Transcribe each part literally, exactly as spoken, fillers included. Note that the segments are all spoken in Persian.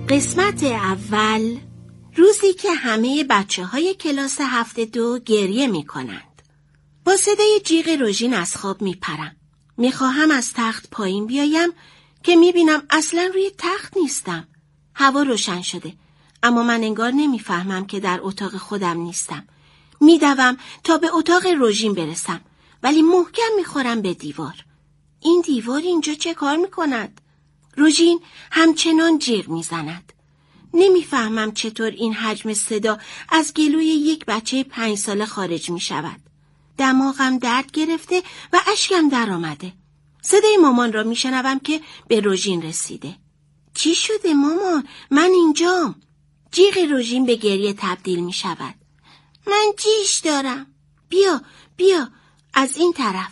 قسمت اول، روزی که همه بچه های کلاس هفته دو گریه می کنند. با صدای جیغ روژین از خواب می پرم. می خواهم از تخت پایین بیایم که می بینم اصلا روی تخت نیستم. هوا روشن شده، اما من انگار نمی فهمم که در اتاق خودم نیستم. می دوم تا به اتاق روژین برسم، ولی محکم می خورم به دیوار. این دیوار اینجا چه کار می کند؟ روژین همچنان جیغ می زند. نمیفهمم چطور این حجم صدا از گلوی یک بچه پنج ساله خارج می شود. دماغم درد گرفته و اشکم در آمده. صدای مامان را می شنوم که به روژین رسیده. چی شده مامان؟ من اینجام. جیغ روژین به گریه تبدیل می شود. من جیش دارم. بیا بیا از این طرف.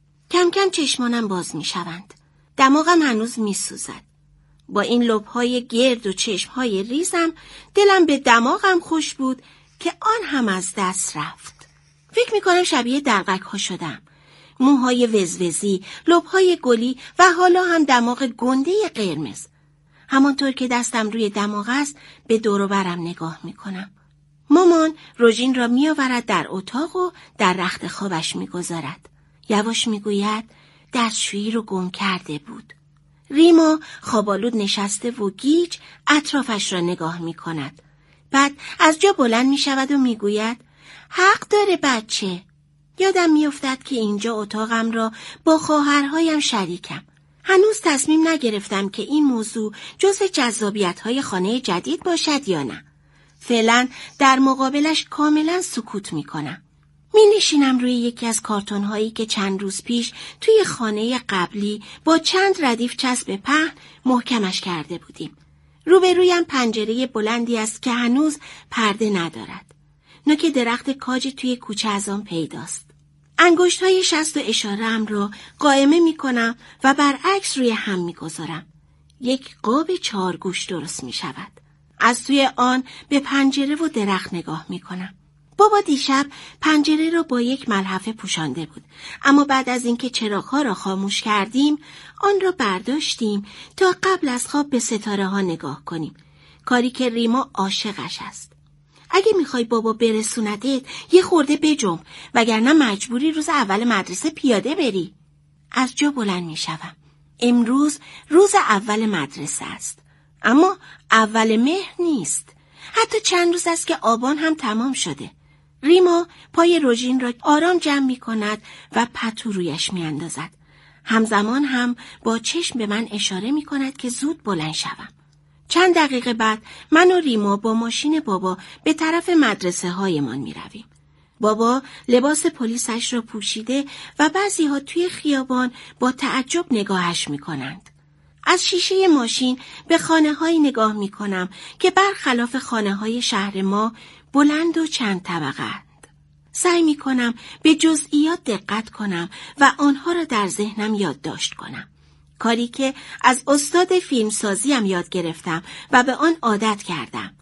کم کم چشمانم باز می شوند. دماغم هنوز می سوزد. با این لب‌های گرد و چشم‌های ریزم دلم به دماغم خوش بود که آن هم از دست رفت. فکر می‌کنم شبیه دلقک‌ها شدم. موهای وزوزی، لب‌های گلی و حالا هم دماغ گنده قرمز. همانطور که دستم روی دماغ است به دور و برم نگاه می‌کنم. مامان روژین را می‌آورد در اتاق و در رخت خوابش می‌گذارد. یواش می‌گوید دستشویی رو گم کرده بود. ریما خوابالود نشسته و گیج اطرافش را نگاه می کند. بعد از جا بلند می شود و می گوید حق داره بچه. یادم می افتد که اینجا اتاقم را با خواهرهایم شریکم. هنوز تصمیم نگرفتم که این موضوع جزو جذابیت‌های خانه جدید باشد یا نه. فعلا در مقابلش کاملا سکوت می کنم. می نشینم روی یکی از کارتون هایی که چند روز پیش توی خانه قبلی با چند ردیف چسب پهن محکمش کرده بودیم. روبرویم پنجره بلندی است که هنوز پرده ندارد. نوک درخت کاج توی کوچه از آن پیداست. انگشت های شست و اشاره‌ام را قائمه می کنم و برعکس روی هم می گذارم. یک قاب چارگوش درست می شود. از توی آن به پنجره و درخت نگاه می کنم. بابا دیشب پنجره را با یک ملحفه پوشانده بود، اما بعد از اینکه چراغ‌ها را خاموش کردیم آن را برداشتیم تا قبل از خواب به ستاره ها نگاه کنیم، کاری که ریما عاشقش است. اگه میخوای بابا برسوندت یه خورده بجنب، وگرنه مجبوری روز اول مدرسه پیاده بری. از جا بلند میشوم. امروز روز اول مدرسه است، اما اول مهر نیست. حتی چند روز است که آبان هم تمام شده. ریما پای روژین را آرام جمع می کند و پتو رویش می اندازد. همزمان هم با چشم به من اشاره می کند که زود بلند شوم. چند دقیقه بعد من و ریما با ماشین بابا به طرف مدرسه هایمان می رویم. بابا لباس پلیسش را پوشیده و بعضی ها توی خیابان با تعجب نگاهش می کنند. از شیشه ماشین به خانه هایی نگاه می کنم که برخلاف خانه های شهر ما بلند و چند طبقه اند. سعی می کنم به جزئیات دقت کنم و آنها را در ذهنم یادداشت کنم. کاری که از استاد فیلمسازیم یاد گرفتم و به آن عادت کردم.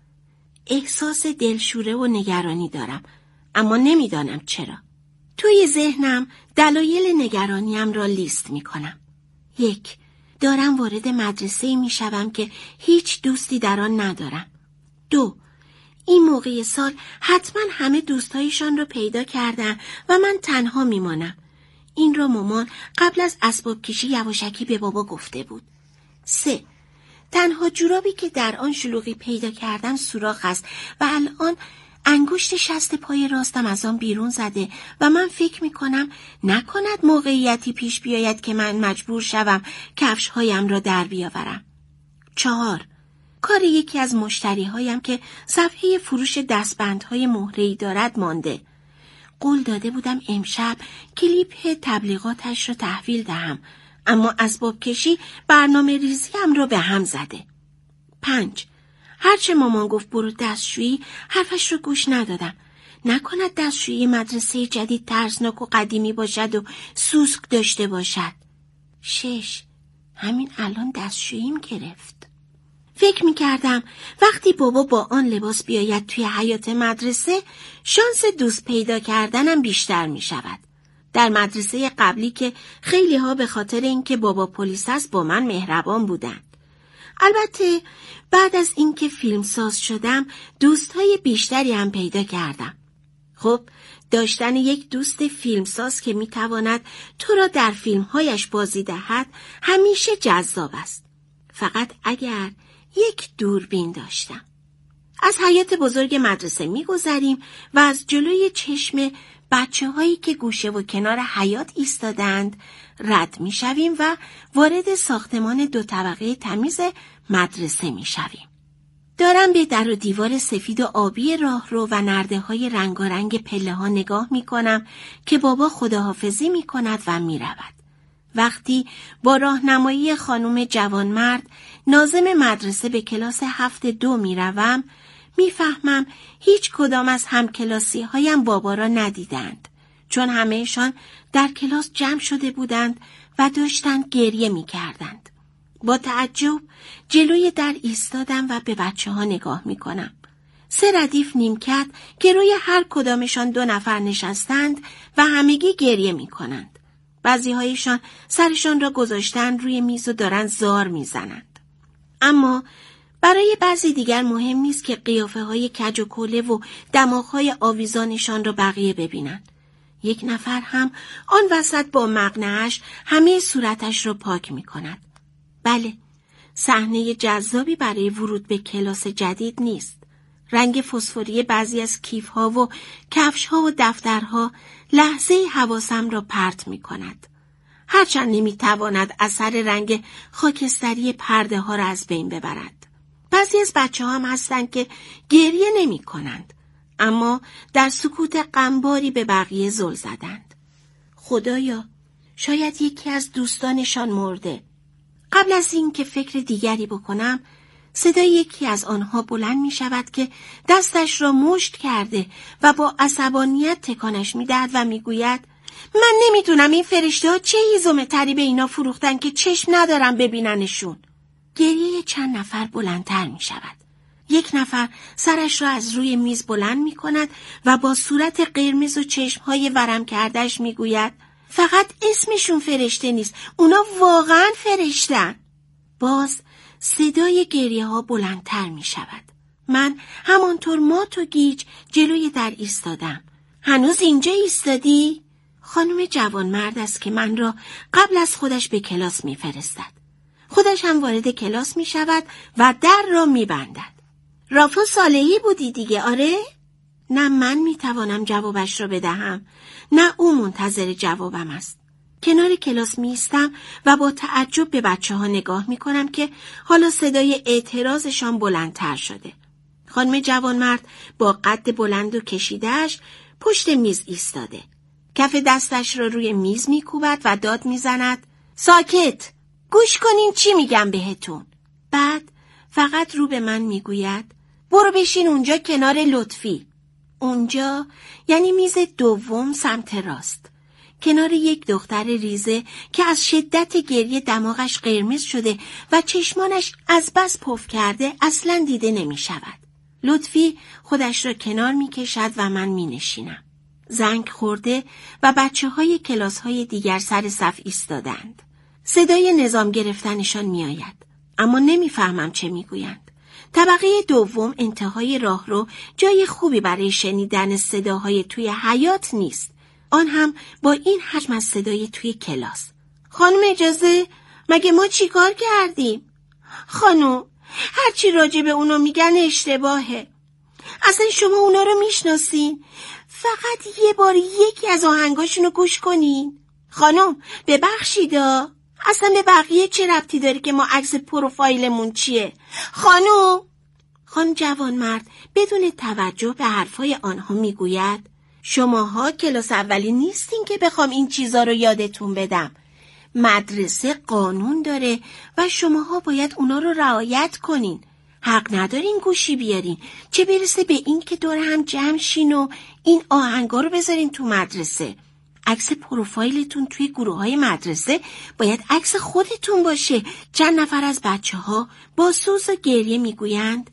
احساس دلشوره و نگرانی دارم، اما نمیدانم چرا. توی ذهنم دلایل نگرانیم را لیست می کنم. یک، دارم وارد مدرسه‌ای می شوم که هیچ دوستی در آن ندارم. دو، این موقع سال حتما همه دوستایشان را پیدا کردن و من تنها می مانم. این را مامان قبل از اسباب کشی یواشکی به بابا گفته بود. سه، تنها جورابی که در آن شلوغی پیدا کردم سوراخ است و الان انگشت شست پای راستم از آن بیرون زده و من فکر می کنم نکند موقعیتی پیش بیاید که من مجبور شوم کفش هایم را در بیاورم. چهار، کار یکی از مشتری هایم که صفحه فروش دستبندهای مهره‌ای دارد مانده. قول داده بودم امشب کلیپ تبلیغاتش را تحویل دهم، اما اسباب کشی برنامه ریزیم را به هم زده. پنج، هرچه مامان گفت برو دستشویی حرفش رو گوش ندادم. نکند دستشویی مدرسه جدید ترسناک و قدیمی باشد و سوسک داشته باشد. شش، همین الان دستشوییم گرفت. فکر می‌کردم وقتی بابا با آن لباس بیاید توی حیاط مدرسه شانس دوست پیدا کردنم بیشتر می‌شود. در مدرسه قبلی که خیلی ها به خاطر اینکه بابا پلیس است با من مهربان بودند. البته بعد از اینکه فیلمساز شدم دوستای بیشتری هم پیدا کردم. خب داشتن یک دوست فیلمساز که میتواند تو را در فیلمهایش بازی دهد همیشه جذاب است. فقط اگر یک دوربین داشتم. از حیاط بزرگ مدرسه میگذریم و از جلوی چشم بچه هایی که گوشه و کنار حیاط ایستادند رد میشویم و وارد ساختمان دو طبقه تمیز مدرسه میشویم. دارم به در و دیوار سفید و آبی راهرو و نرده های رنگارنگ پله ها نگاه می کنم که بابا خداحافظی می کند و می رود. وقتی با راهنمایی خانم جوانمرد ناظم مدرسه به کلاس هفت دو می روم، می فهمم هیچ کدام از همکلاسی هایم بابا را ندیدند، چون همهشان در کلاس جمع شده بودند و داشتند گریه می کردند. با تعجب جلوی در ایستادم و به بچه ها نگاه می کنم. سه ردیف نیمکت که روی هر کدامشان دو نفر نشستند و همگی گریه می کنند. بعضی هایشان سرشان را گذاشتن روی میز و دارن زار می زنند. اما برای بعضی دیگر مهم نیست که قیافه های کج و کوله و دماغ های آویزانشان را بقیه ببینند. یک نفر هم آن وسط با مقنعه‌اش همه صورتش را پاک می کند. بله، صحنه جذابی برای ورود به کلاس جدید نیست. رنگ فسفوری بعضی از کیف‌ها و کفش‌ها و دفترها لحظه‌ای حواسم را پرت می‌کند. هرچند نمی‌تواند اثر رنگ خاکستری پرده‌ها را از بین ببرد. بعضی از بچه‌ها هم هستند که گریه نمی‌کنند، اما در سکوت غمباری به بقیه زل زدند. خدایا، شاید یکی از دوستانشان مرده. قبل از این که فکر دیگری بکنم، صدای یکی از آنها بلند می شود که دستش را مشت کرده و با عصبانیت تکانش می دهد و می گوید من نمی دونم این فرشته ها چه هیزم تری به اینا فروختن که چشم ندارم ببیننشون. گریه چند نفر بلندتر می شود. یک نفر سرش را از روی میز بلند می کند و با صورت قرمز و چشمهای ورم کردهش می گوید فقط اسمشون فرشته نیست، اونا واقعا فرشتن. باز صدای گریه ها بلندتر می شود. من همانطور مات و گیج جلوی در ایستادم. هنوز اینجا ایستادی؟ خانم جوانمرد است که من را قبل از خودش به کلاس می فرستد. خودش هم وارد کلاس می شود و در را می بندد. رافو صالحی بودی دیگه، آره؟ نه من می توانم جوابش را بدهم، نه او منتظر جوابم است. کنار کلاس می ایستم و با تعجب به بچه ها نگاه می کنم که حالا صدای اعتراضشان بلندتر شده. خانم جوانمرد با قد بلند و کشیده‌اش پشت میز ایستاده. کف دستش را روی میز می کوبد و داد می زند ساکت! گوش کنین چی میگم بهتون. بعد فقط رو به من می گوید برو بشین اونجا کنار لطفی. اونجا یعنی میز دوم سمت راست، کنار یک دختر ریزه که از شدت گریه دماغش قرمز شده و چشمانش از بس پف کرده اصلاً دیده نمی شود. لطفی خودش را کنار می کشد و من می نشینم. زنگ خورده و بچه های کلاس های دیگر سر صف ایستادند. صدای نظام گرفتنشان می آید، اما نمی فهمم چه می گویند. طبقه دوم انتهای راهرو جای خوبی برای شنیدن صداهای توی حیاط نیست، آن هم با این حجم از صدای توی کلاس. خانم اجازه، مگه ما چی کار کردیم؟ خانم، هرچی راجع به اونا میگن اشتباهه. اصلا شما اونا رو میشناسین؟ فقط یه بار یکی از آهنگاشونو گوش کنین. خانم ببخشیدا، اصلا به بقیه چه ربطی داره که ما عکس پروفایلمون چیه؟ خانم خان جوانمرد بدون توجه به حرفای آنها میگوید شماها کلاس اولی نیستین که بخوام این چیزا رو یادتون بدم. مدرسه قانون داره و شماها باید اونا رو رعایت کنین. حق ندارین گوشی بیارین، چه برسه به این که دور هم جمع شین و این آهنگا رو بذارین تو مدرسه. عکس پروفایلتون توی گروه‌های مدرسه باید عکس خودتون باشه. چند نفر از بچه‌ها با سوز و گریه میگویند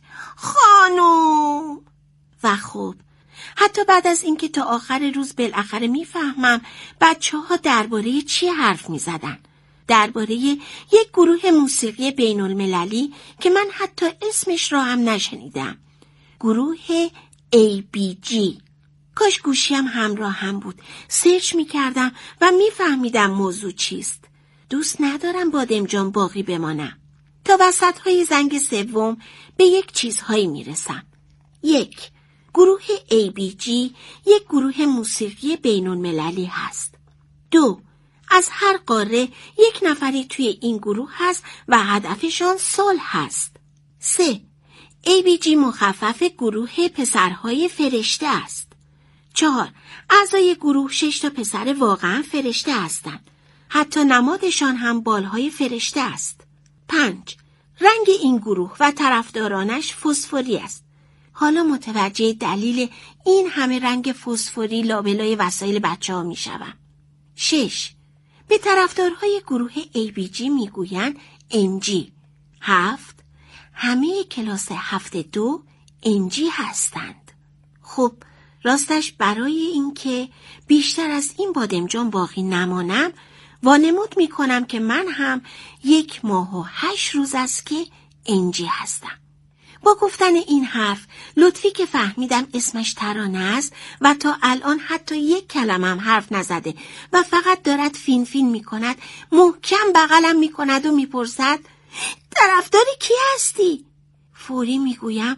خانم. و خب حتی بعد از اینکه تا آخر روز بالاخره میفهمم بچه‌ها درباره چی حرف میزدن، درباره یک گروه موسیقی بین المللی که من حتی اسمش را هم نشنیدم. گروه ای بی جی. کاش گوشیم همراه هم بود. سرچ می کردم و می فهمیدم موضوع چیست. دوست ندارم بادمجان باقی بمانم. تا وسط های زنگ سوم به یک چیزهایی می رسم. یک، گروه ای بی جی یک گروه موسیقی بین المللی هست. دو، از هر قاره یک نفری توی این گروه هست و هدفشان صلح هست. سه، ای بی جی مخفف گروه پسرهای فرشته است. چهار، اعضای گروه شش تا پسر واقعا فرشته هستند. حتی نمادشان هم بالهای فرشته است. پنج، رنگ این گروه و طرفدارانش فسفوری است. حالا متوجه دلیل این همه رنگ فسفوری لابلای وسایل بچه ها می شوم. شش، به طرفدارهای گروه ای بی جی می گوین ام جی. هفت، همه کلاس هفت دو ام جی هستند. خب راستش برای اینکه بیشتر از این بادمجان باقی نمانم وانمود می کنم که من هم یک ماه و هشت روز است که ام جی هستم. با گفتن این حرف لطفی که فهمیدم اسمش ترانه است و تا الان حتی یک کلمه هم حرف نزده و فقط دارد فین فین می کند محکم بغلم می کند و می پرسد طرفدار کی هستی؟ فوری می گویم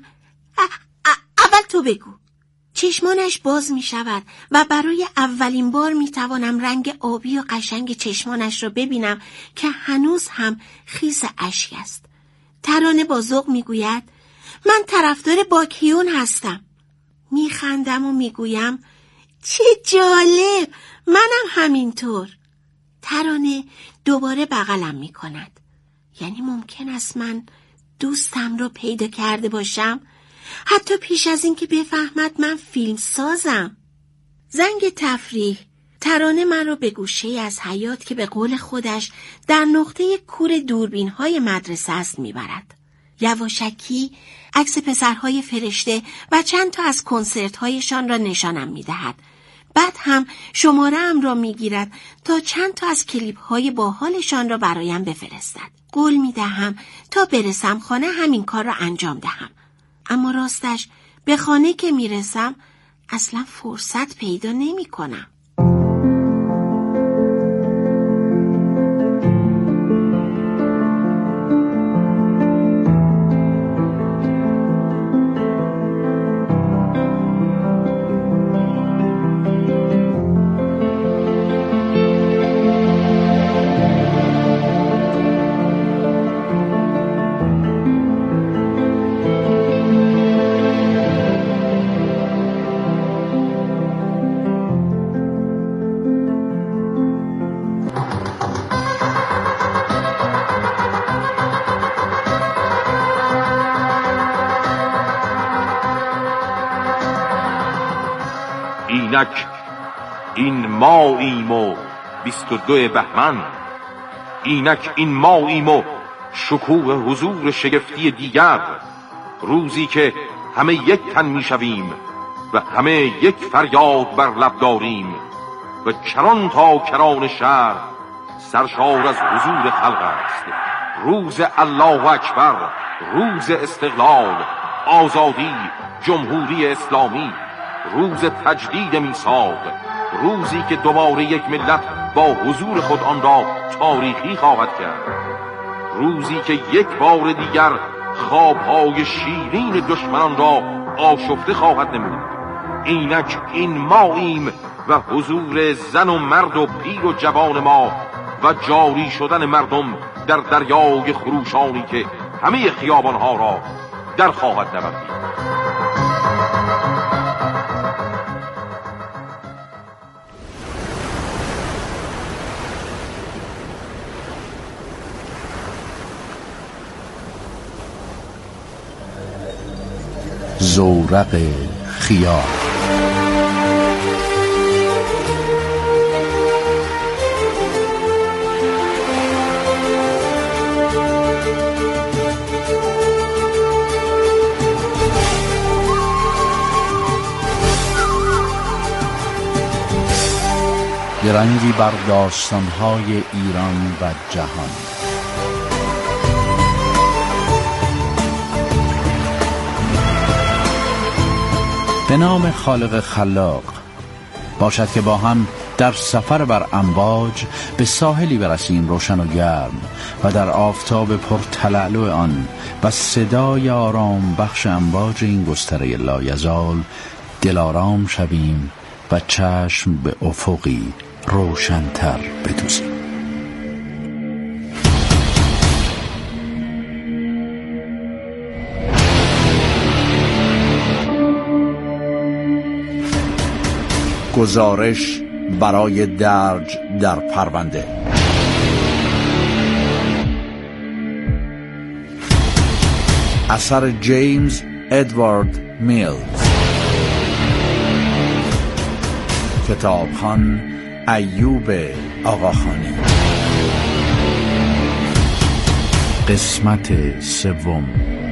اول تو بگو. چشمانش باز می شود و برای اولین بار می توانم رنگ آبی و قشنگ چشمانش را ببینم که هنوز هم خیس اشک است. ترانه با ذوق می گوید من طرفدار باکیون هستم. می خندم و می گویم چه جالب، منم همینطور. ترانه دوباره بغلم می کند. یعنی ممکن است من دوستم رو پیدا کرده باشم؟ حتی پیش از این که بفهمد من فیلم سازم. زنگ تفریح. ترانه من رو به گوشه از حیاط که به قول خودش در نقطه کور دوربین های مدرسه است میبرد. یواشکی عکس پسرهای فرشته و چند تا از کنسرت هایشان را نشانم میدهد. بعد هم شماره ام را میگیرد تا چند تا از کلیپ های باحالشان را برایم بفرستد. قول میدهم تا برسم خانه همین کار را انجام دهم. اما راستش به خانه که میرسم اصلا فرصت پیدا نمی کنم. اینک این ماییم و بیست و دو بهمن، اینک این ماییم و شکوه حضور شگفتی دیگر، روزی که همه یک تن می شویم و همه یک فریاد بر لب داریم و کران تا کران شهر سرشار از حضور خلق است. روز الله اکبر، روز استقلال، آزادی، جمهوری اسلامی، روز تجدید میثاق، روزی که دوباره یک ملت با حضور خود آن را تاریخی خواهد کرد، روزی که یک بار دیگر خوابهای شیرین دشمنان را آشفته خواهد نمود. اینک این ماییم و حضور زن و مرد و پیر و جوان ما و جاری شدن مردم در دریای خروشانی که همه خیابانها را در خواهد نوردید. زورق خیال. درنگی بر داستان‌های ایران و جهان. به نام خالق خلاق. باشد که با هم در سفر بر امواج به ساحلی برسیم روشن و گرم و در آفتاب پرتلالو آن و صدای آرام بخش امواج این گستره لایزال دلارام شویم و چشم به افقی روشن‌تر بدوزیم. گزارش برای درج در پرونده. اثر جیمز ادوارد میلز. کتابخوان ایوب آقاخانی. قسمت سوم.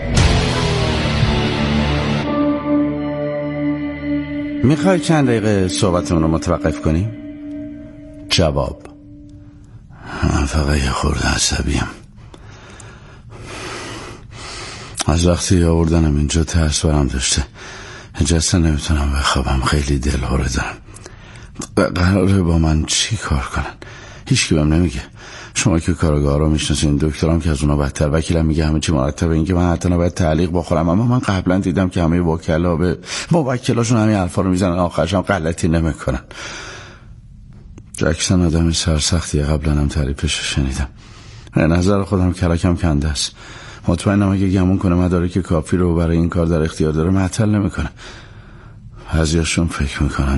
میخوای چند دقیقه صحبتمون رو متوقف کنیم؟ جواب: من فقط یه خورده عصبیم. از وقتی آوردنم اینجا ترس برم داشته. اجازه نمیتونم بخوابم. خیلی دلهوره دارم. قراره با من چی کار کنن؟ هیچ کی بهم نمیگه. شما که کارگاه رو میشناسین، دکترام که از اونا بدتر، وکیلم میگه همه چی مرتبه، این که من حتی نباید تعلیق بخورم. اما من قبلا دیدم که همه وکلا به موکلاشون همین حرفا رو میزنن، آخرش هم غلطی نمیکنن. جکسون آدم سرسختیه. قبلا هم تعریفش شنیدم. به نظر خودم کلکم کنده است. مطمئنم اگه گمون کنه مدارک کافی رو برای این کار در اختیار داره معطل نمیکنه. بعضیاشون فکر میکنن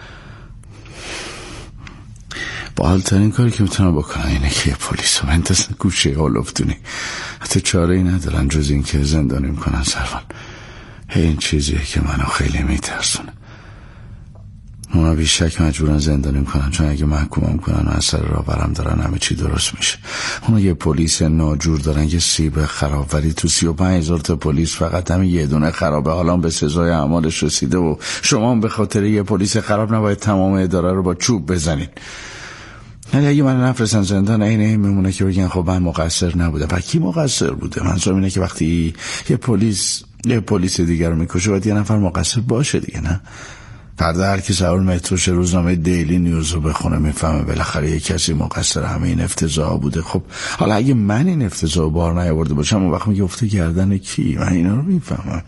باحال‌ترین کاری که میتونن بکنن اینه که یه پلیس رو بندازن گوشه اولفتونی. حتی چاره ای ندارن جز این که زندانی میکنن سروان. این چیزیه که منو خیلی میترسونه. اونا بیشک مجبورن زندانی میکنن، چون اگه محکومم کنن و اثر را برم دارن همه چی درست میشه. اونا یه پلیس ناجور دارن، یه سیب خراب، ولی تو سی و پنج هزار تا پلیس فقط همین یه دونه خرابه. حالا به سزای اعمالش رسیده و شما هم به خاطر یه پلیس خراب نباید تمام اداره رو با چوب بزنین. یعنی اگه من نفرستن زندان، اینه این میمونه که بگن خب من مقصر نبوده. پس کی مقصر بوده؟ منظورم اینه که وقتی یه پلیس یه پلیس دیگر رو میکشه باید یه نفر مقصر باشه دیگه، نه؟ فردا هر کی سوار متروش روزنامه دیلی نیوز رو بخونه میفهمه بالاخره یه کسی مقصر همه این افتضاح بوده. خب حالا اگه من این افتضاح بار نیاورده باشم، اون وقت میگه افته گردن کی؟ من اینا رو میفهمم.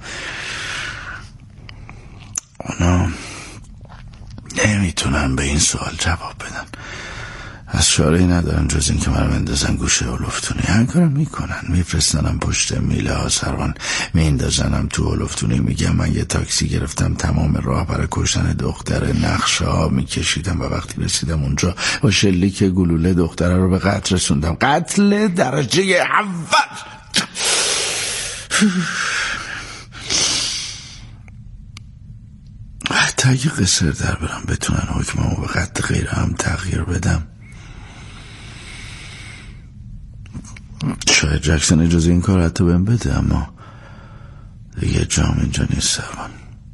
اونا نمیتونن به این سوال جواب بدن. از چاره‌ای ندارن جز این که من بندازن گوشه اولفتونی. همین کارو میکنن، میفرستنم پشت میله ها سروان، میندازنم تو اولفتونی. میگم من یه تاکسی گرفتم تمام راه برای کشتن دختر، نقشه ها میکشیدم و وقتی رسیدم اونجا با شلیک گلوله دختره رو به قتل رسوندم. قتل درجه اول. حتی اگه قصر در برم بتونن حکممو به قتل غیر هم تغییر بدم. شاید جکسون اجازه این کار حتی بهم بده، اما دیگه جام اینجا نیست سروان.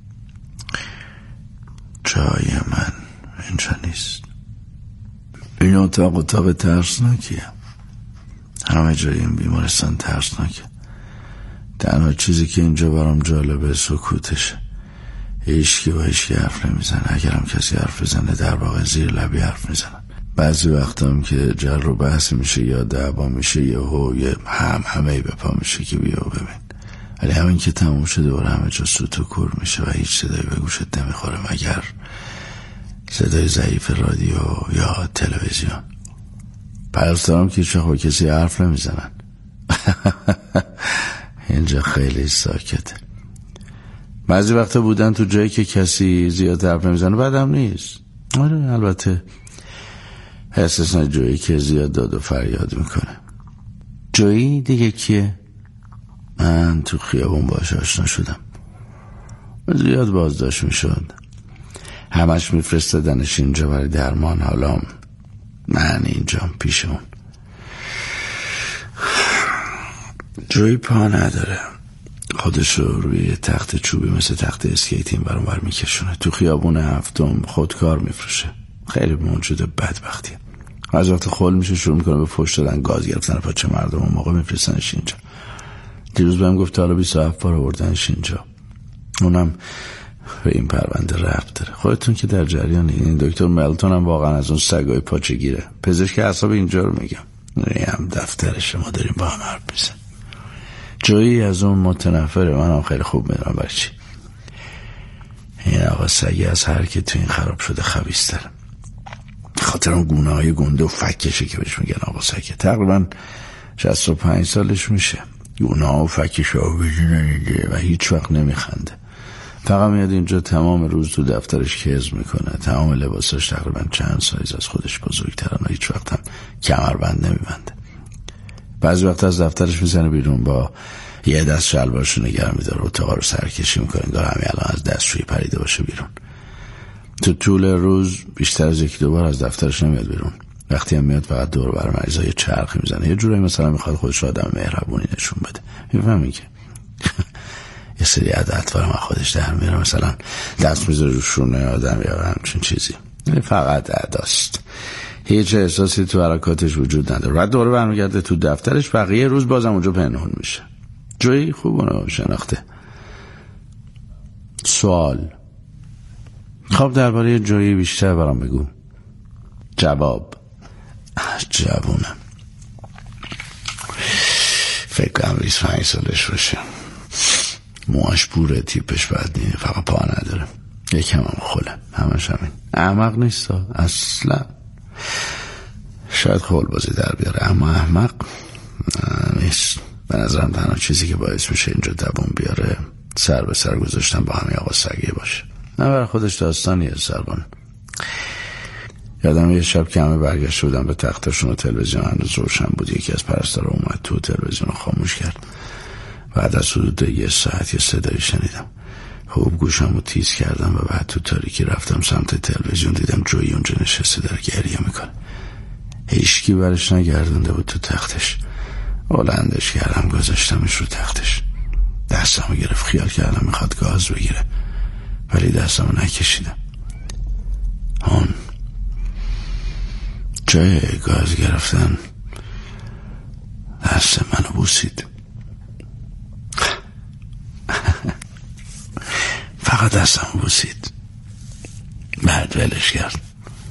جای من اینجا نیست. این اتاق اتاق ترسناکیه. همه جای این بیمارستان ترسناکه. تنها چیزی که اینجا برام جالبه سکوتشه. هیچکی با هیچکی حرف نمیزنه. اگرم کسی حرف بزنه در واقع زیر لبی حرف میزنن. بعضی وقتا هم که جر و بحث میشه یا دعوا میشه یا هو یه هم همه به پا میشه که بیا و ببین. ولی همین که تموم شده دوباره همه جا سوت و کور میشه و هیچ صدایی به گوشت نمیخوره مگر صدای ضعیف رادیو یا تلویزیون. پرستارم که چه خواه کسی حرف نمیزنن. اینجا خیلی ساکته. بعضی وقتا بودن تو جایی که کسی زیاد حرف نمیزنه بعدم نیست. آره البته استثنا جویی که زیاد داد و فریاد میکنه. جویی دیگه کیه؟ من تو خیابون باش آشنا شدم. زیاد بازداشت میشد. همش میفرستادنش اینجا برای درمان. حالا من اینجام پیش اون. جویی پا نداره. خودش رو روی تخت چوبی مثل تخت اسکیتین برام بر میکشونه. تو خیابون هفتم خودکار میفروشه. خیلی موجود بدبختیه. از وقت خول میشه شروع میکنه به فحش دادن، گاز گرفتن پاچه مردم، اون موقع میفرستنش اینجا. دیروز بهم گفت حالا بیست و هفت بار آوردنش اینجا، اونم به این پرونده ربط داره. خودتون که در جریان این دکتر ملتون هم واقعا از اون سگای پاچه گیره. پزشک اعصاب اینجا رو میگم، هم دفترش ما داریم با هم حرف میزنیم. جایی از اون متنفره، من هم خیلی خوب میدونم برای چی. این آقا سگی از هر که تو این خراب شده خبیث داره. خاطر اون گونه های گنده و فکشه که بهش میگن آقا سگه. تقریبا شصت و پنج سالش میشه. گونه ها و فکش ها و هیچ وقت نمیخنده. فقط میاد اینجا تمام روز تو دفترش کز میکنه. تمام لباساش تقریبا چند سایز از خودش بزرگترن و هیچ وقت هم کمربند نمیبنده. بعضی وقت از دفترش میزنه بیرون، با یه دست شلوارشو نگه میداره، اتاق رو سرکشی میکنه انگار همین الان از دستشویی پریده باشه بیرون. تو طول روز بیشتر از یکی دو بار از دفترش نمیاد بیرون. وقتی هم میاد فقط دور بر مریضا یه چرخی میزنه، یه جوری مثلا میخواد خودش آدم مهربونی نشون بده. میفهمی که یه سری عادت‌ها رو خودش در میاره، مثلا دست میذاره رو شونه آدم یا همچین چیزی. فقط عاداست، هیچ احساسی تو حرکاتش وجود نداره. بعد دوره برمیگرده تو دفترش، بقیه روز بازم اونجا پنهون میشه. جایی خوب اونو شناخته. سوال. خب درباره جایی بیشتر برام بگو. جواب. جوونم فکر کنم بیست و پنج سالش باشه. موهاش بوره، تیپش بد نیست، فقط پا نداره، یکم هم خله، همش همین. احمق نیست اصلا، شاید خول بازی در بیاره اما احمق نیست. به نظرم تنها چیزی که باعث میشه اینجا دووم بیاره سر به سر گذاشتن با همین آقا سگه باشه. نه برای خودش داستانیه سربان. یادم یه شب که همه برگشته بودم به تختشون و تلویزیون هنوز روشن بود، یکی از پرستارا اومد تو تلویزیون رو خاموش کرد. بعد از حدود یه ساعت یه صدایی شنیدم. خوب گوشم رو تیز کردم و بعد تو تاریکی رفتم سمت تلویزیون، دیدم جویی اونجا نشسته داره گریه میکنه. هیچکی برش نگردنده بود تو تختش. بلندش کردم گذاشتمش رو تختش. دستمو گرفت، خیال کردم میخواد گاز بگیره ولی دستمو نکشیدم. اون جای گاز گرفتن دست منو بوسید. فقط دستمو بوسید، بعد ولش کرد.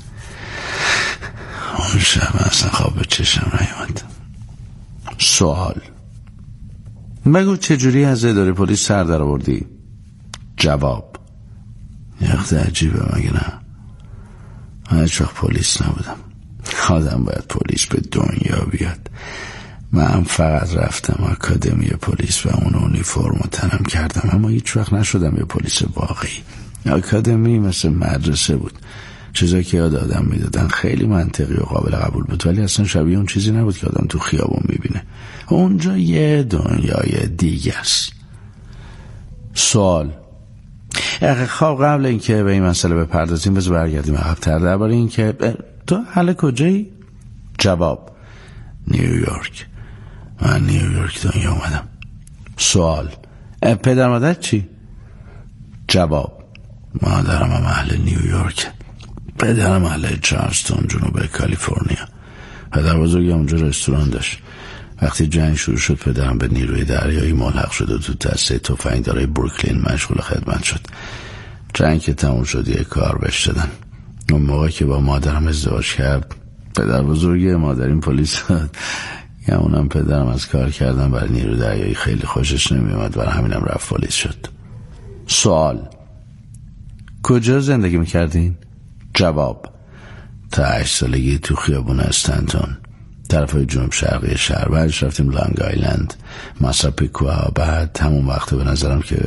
اون شب اصلا خواب به چشم نیومد. سوال. بگو چجوری از اداره پلیس سر در آوردی؟ جواب. یخت عجیبه مگه نه؟ من هیچ وقت پلیس نبودم. آدم باید پلیس به دنیا بیاد. من فقط رفتم آکادمی پلیس و اون اونیفرم رو تنم کردم، اما هیچ وقت نشدم یه پلیس واقعی. آکادمی مثل مدرسه بود، چیزایی که یاد آدم میدادن خیلی منطقی و قابل قبول بود ولی اصلا شبیه اون چیزی نبود که آدم تو خیابون میبینه. اونجا یه دنیای دیگه است. سوال. خب قبل اینکه به این مسئله بپردازیم بذار برگردیم عقب‌تر درباره این که تو حال کجایی؟ جواب. نیویورک. من نیویورک دنیا اومدم. سوال. پدر مادر چی؟ جواب. مادرم هم اهل نیویورک، پدرم اهل چارلستون جنوب کالیفرنیا. پدر بزرگی اونجا رستوران داشت. وقتی جنگ شروع شد پدرم به نیروی دریایی ملحق شد و تو دسته تفنگدارای بروکلین مشغول خدمت شد. جنگ که تموم شد یه کار بهش دادن. اون موقع که با مادرم ازدواج کرد پدر بزرگی مادریم پلیس داد. یا اونم پدرم از کار کردن برای نیروی دریایی خیلی خوشش نمیومد، برای همینم رفت پلیس شد. سوال. کجا زندگی میکردین؟ جواب. تا هشت سالگی تو خیابون استنتون طرفای جنوب شرقی شهر. بعدش رفتیم لانگ آیلند، ماساپیکوا. بعد همون وقت به نظرم که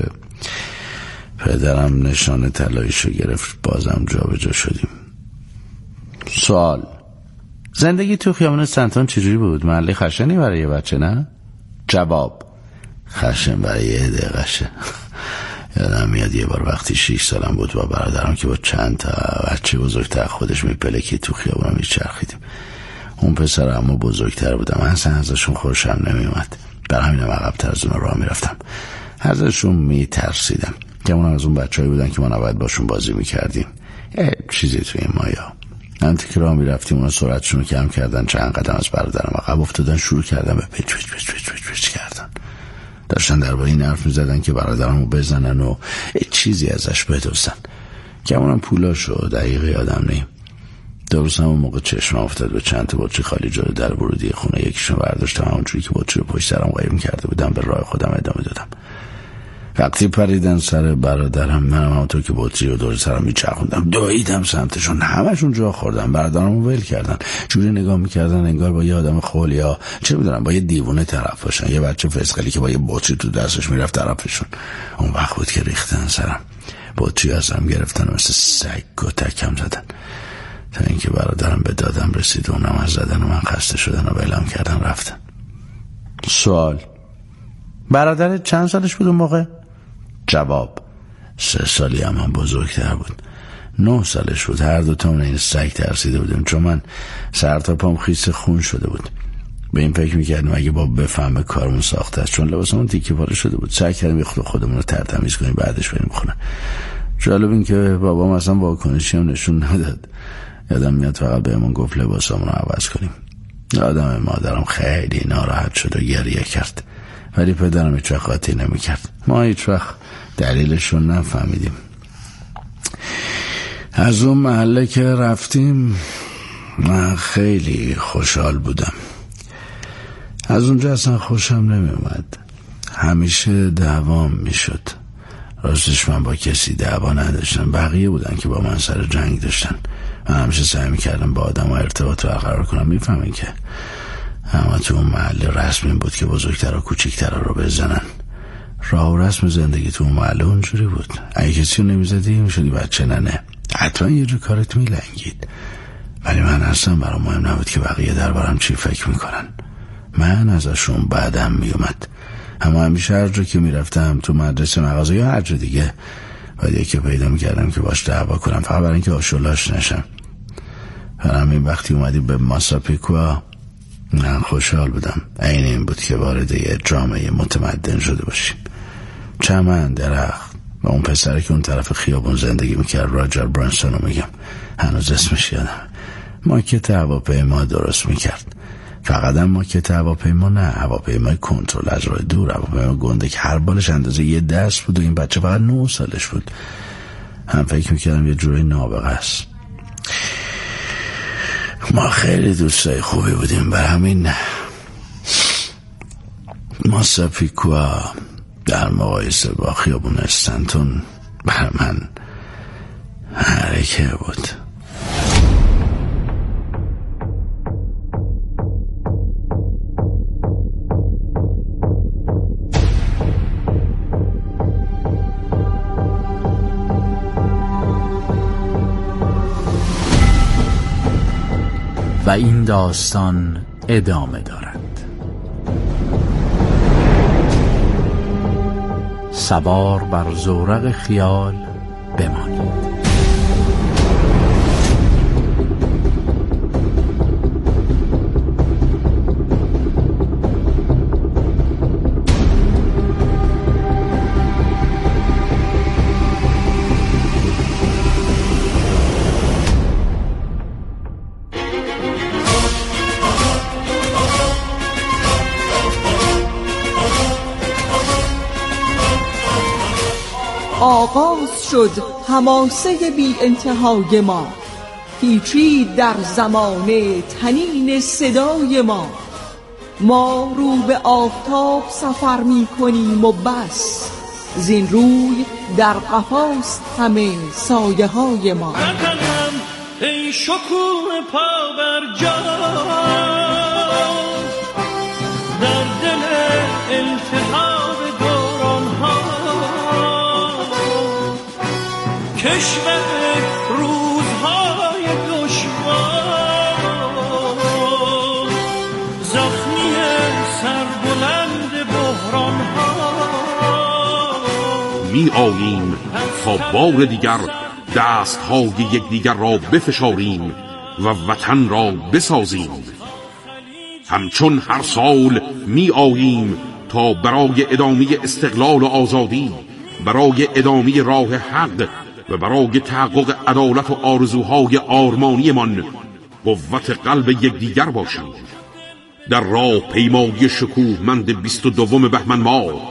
پدرم نشانه طلاییشو گرفت بازم جا به جا شدیم. سوال. زندگی تو خیابون استنتون چجوری بود؟ محله خشنی برای یه بچه نه؟ جواب. خشن برای یه دقیقشه. یادم میاد یه بار وقتی شیش سالم بود با برادرم که با چند تا بچه بزرگتر خودش میپلکی تو خیابون میچرخیدیم. اون پسر اما بزرگتر بودم، من اصلا ازشون خوشم نمیومد، برای همینم عقب‌تر از اون راه میرفتم. ازشون میترسیدم که اونم از اون بچه‌ای بودن که ما نباید باشون بازی میکردیم. چیزی تو این مایا. انتی که راه میرفتیم اونا سرعتشون رو کم کردن، چند قدم از برادرم عقب افتادن، شروع کردن به پچ پچ پچ پچ پچ پچ کردن. داشتن درباره این حرف میزدن که برادرمو بزنن و چیزی ازش بدزدن. که اونم پولاشو دقیقه یادم نیم. درست همون موقع چشم افتاد به چند تا بطری خالی جلوی در ورودی خونه. یکیشون برداشتم، همونجوری که بطری رو پشت سرم قایم کرده بودم به راه خودم ادامه دادم. وقتی پریدن سر برادرم، منم همونطور که بطری رو دور سرم میچرخوندم دویدم سمتشون. همشون جا خوردن، برادرمو ول کردن، جوری نگاه میکردن انگار با یه آدم خول یا چه میدونم با یه دیوونه طرف باشن، یه بچه فسقلی که با یه بطری تو دستش میرفت طرفشون. اون وقت بود که ریختن سرم، بطری ازم گرفتن و مثل سگ و تکم زدن تا اینکه برادرم به دادم رسید و اونم از زدن و من خسته شدن و ولم کردن رفتن. سوال: برادرت چند سالش بود اون موقع؟ جواب: سه سالی هم, هم بزرگتر بود. نه سالش بود. هر دو تامون این سگ ترسیده بودیم، چون من سر تا پام خیس خون شده بود. به این فکر میکردیم اگه بابا بفهمه کارمون ساخته است، چون لباسمون تیکه پاره شده بود. سعی کردیم یه خود خودمون رو ترتمیز کنیم بعدش بریم خونه. جالب این که بابام اصلا واکنشی هم نشون نداد. یادم میاد فقط بهمون گفت لباسمون رو عوض کنیم. آدم مادرم خیلی ناراحت شد و گریه کرد، ولی پدرم هیچ وقت قاطی نمیکرد. ما هیچ وقت دلیلشون نفهمیدیم. از اون محله که رفتیم من خیلی خوشحال بودم. از اونجا اصلا خوشم نمی اومد. همیشه دعوام می شد. راستش من با کسی دعوا نداشتم، بقیه بودن که با من سر جنگ داشتن. من همیشه سعی می کردم با آدم و ارتباط برقرار کنم. می فهمین که اما تو اون محله رسم این بود که بزرگتر و کوچکتر رو بزنن. راه و رسم زندگی تو اون محله اونجوری بود. اگه کسی رو نمیزدی میشدی بچه ننه، حتما یه جو کارت میلنگید. ولی من اصلا برام مهم نبود که بقیه دربارم چی فکر میکنن. من ازشون بعدم میومد. اما همیشه هر جا که میرفتم، تو مدرسه، مغازه یا هر جا دیگه، باید یکی پیدا میکردم که باش دعوا کنم، فقط برای اینکه آشولاش نشم. برام این وقتی اومدیم به ماساپیکوا من خوشحال بودم. عین این بود که وارد یه جامعه متمدن شده باشیم. چمن، درخت و اون پسره که اون طرف خیابون زندگی میکرد، راجر برانسون رو میگم، هنوز اسمش یادم. ماکت هواپیما درست میکرد. فقط هم ماکت هواپیما نه، هواپیمای کنترل از راه دور، هواپیما گنده که هر بالش اندازه یه دست بود و این بچه فقط نه سالش بود. هم فکر میکردم یه جوری نابغه است. ما خیلی دوستای خوبی بودیم، بر همین ماساپیکوا در مقایسه با خیابون استنتون بر من حرکه بود. و این داستان ادامه دارد. سوار بر زورق خیال بمانید. آغاز شد حماسه بی انتهای ما، پیچید در زمانه تنین صدای ما. ما رو به آفتاب سفر می کنیم و بس، زین روی در قفاست همه سایه های ما. ای شکوه پا بر جا در دل التهاب دوران ها، کشور روزهای دشوار، زخمی سربلند بحران ها. می آییم تا بار دیگر دستهای یکدیگر را بفشاریم و وطن را بسازیم. همچون هر سال می آییم تا برای ادامه استقلال و آزادی، برای ادامه راه حق و برای تحقق عدالت و آرزوهای آرمانی من قوت قلب یکدیگر باشیم. در راه پیمایی شکوهمند بیست و دوم بهمن ماه